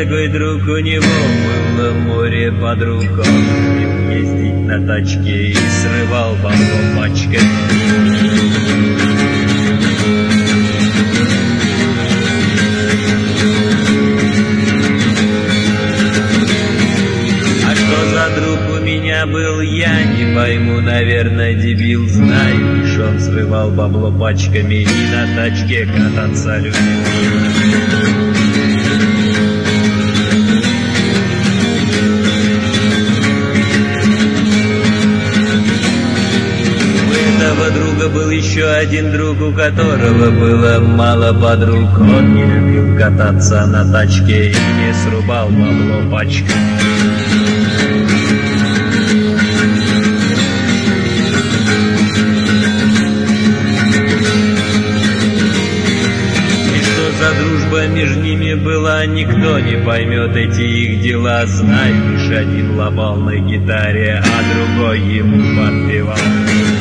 дорогой друг, у него было море под рукой. Любил ездить на тачке и срывал бабло пачками. Был я, не пойму, наверное, дебил, знаю, лишь он срывал бабло пачками и на тачке кататься любил. У этого друга был еще один друг, у которого было мало подруг. Он не любил кататься на тачке и не срубал бабло пачками. Дружба между ними была, никто не поймет эти их дела. Знаю, лишь один ломал на гитаре, а другой ему подпевал.